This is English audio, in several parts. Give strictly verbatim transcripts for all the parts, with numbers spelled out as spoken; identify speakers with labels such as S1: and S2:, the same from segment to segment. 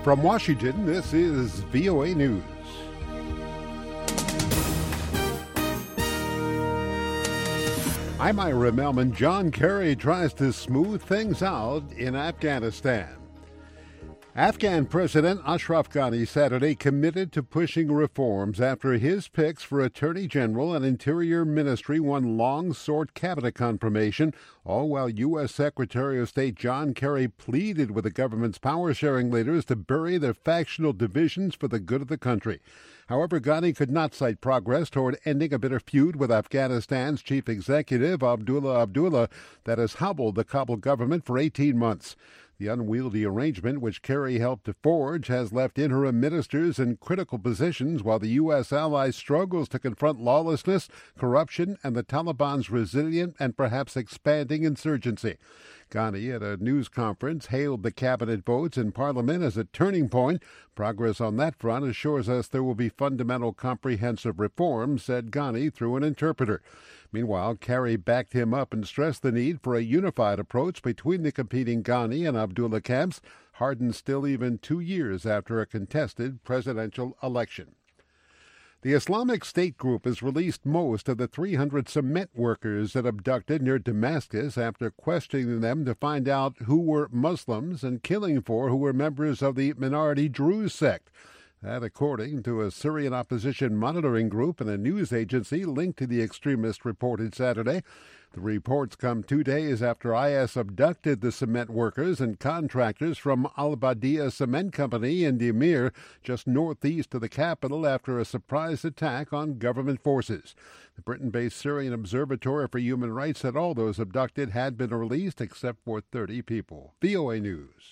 S1: From Washington, this is V O A News. I'm Ira Melman. John Kerry tries to smooth things out in Afghanistan. Afghan President Ashraf Ghani Saturday committed to pushing reforms after his picks for Attorney General and Interior Ministry won long-sought cabinet confirmation, all while U S. Secretary of State John Kerry pleaded with the government's power-sharing leaders to bury their factional divisions for the good of the country. However, Ghani could not cite progress toward ending a bitter feud with Afghanistan's chief executive, Abdullah Abdullah, that has hobbled the Kabul government for eighteen months. The unwieldy arrangement, which Kerry helped to forge, has left interim ministers in critical positions while the U S ally struggles to confront lawlessness, corruption, and the Taliban's resilient and perhaps expanding insurgency. Ghani, at a news conference, hailed the cabinet votes in Parliament as a turning point. Progress on that front assures us there will be fundamental comprehensive reform, said Ghani through an interpreter. Meanwhile, Kerry backed him up and stressed the need for a unified approach between the competing Ghani and Abdullah camps, hardened still even two years after a contested presidential election. The Islamic State group has released most of the three hundred cement workers it abducted near Damascus after questioning them to find out who were Muslims and killing four who were members of the minority Druze sect. That, according to a Syrian opposition monitoring group and a news agency linked to the extremists, reported Saturday. The reports come two days after I S abducted the cement workers and contractors from Al-Badia Cement Company in Dimir, just northeast of the capital, after a surprise attack on government forces. The Britain-based Syrian Observatory for Human Rights said all those abducted had been released except for thirty people. V O A News.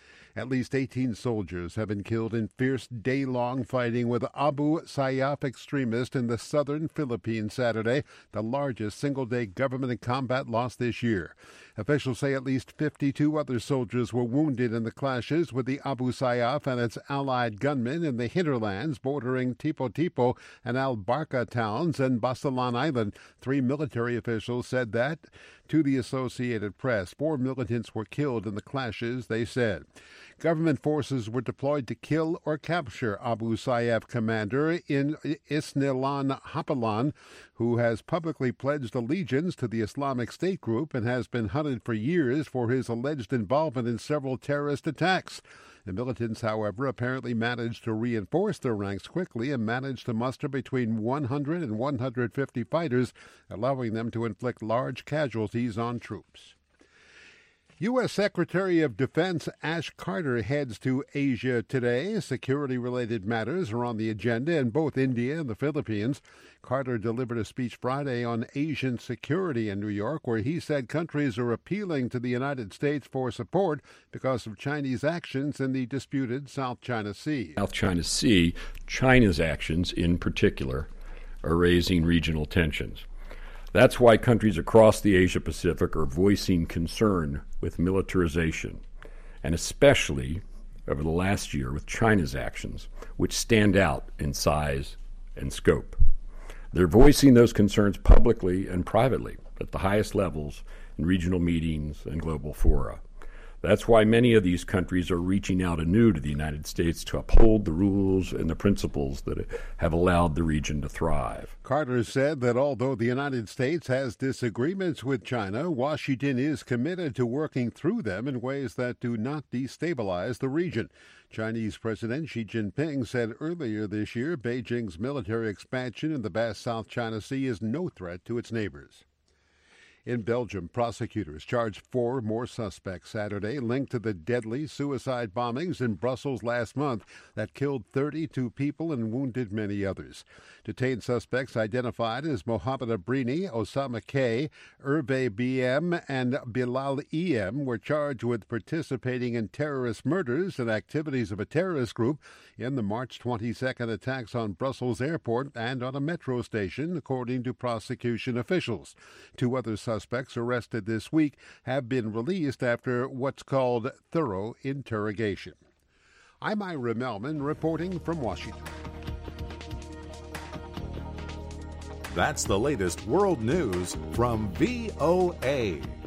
S1: At least eighteen soldiers have been killed in fierce day-long fighting with Abu Sayyaf extremists in the southern Philippines Saturday, the largest single-day government combat loss this year. Officials say at least fifty-two other soldiers were wounded in the clashes with the Abu Sayyaf and its allied gunmen in the hinterlands bordering Tipo-Tipo and Al-Barca towns and Basilan Island. Three military officials said that to the Associated Press. Four militants were killed in the clashes, they said. Government forces were deployed to kill or capture Abu Sayyaf commander in Isnilan Hapalan, who has publicly pledged allegiance to the Islamic State group and has been hunted for years for his alleged involvement in several terrorist attacks. The militants, however, apparently managed to reinforce their ranks quickly and managed to muster between one hundred and one hundred fifty fighters, allowing them to inflict large casualties on troops. U S. Secretary of Defense Ash Carter heads to Asia today. Security-related matters are on the agenda in both India and the Philippines. Carter delivered a speech Friday on Asian security in New York, where he said countries are appealing to the United States for support because of Chinese actions in the disputed South China Sea.
S2: South China Sea, China's actions in particular, are raising regional tensions. That's why countries across the Asia-Pacific are voicing concern with militarization, and especially over the last year with China's actions, which stand out in size and scope. They're voicing those concerns publicly and privately at the highest levels in regional meetings and global fora. That's why many of these countries are reaching out anew to the United States to uphold the rules and the principles that have allowed the region to thrive.
S1: Carter said that although the United States has disagreements with China, Washington is committed to working through them in ways that do not destabilize the region. Chinese President Xi Jinping said earlier this year Beijing's military expansion in the vast South China Sea is no threat to its neighbors. In Belgium, prosecutors charged four more suspects Saturday linked to the deadly suicide bombings in Brussels last month that killed thirty-two people and wounded many others. Detained suspects identified as Mohamed Abrini, Osama K., Hervé B M, and Bilal E M were charged with participating in terrorist murders and activities of a terrorist group in the March twenty-second attacks on Brussels airport and on a metro station, according to prosecution officials. Two other suspects Suspects arrested this week have been released after what's called thorough interrogation. I'm Ira Melman reporting from Washington.
S3: That's the latest world news from V O A.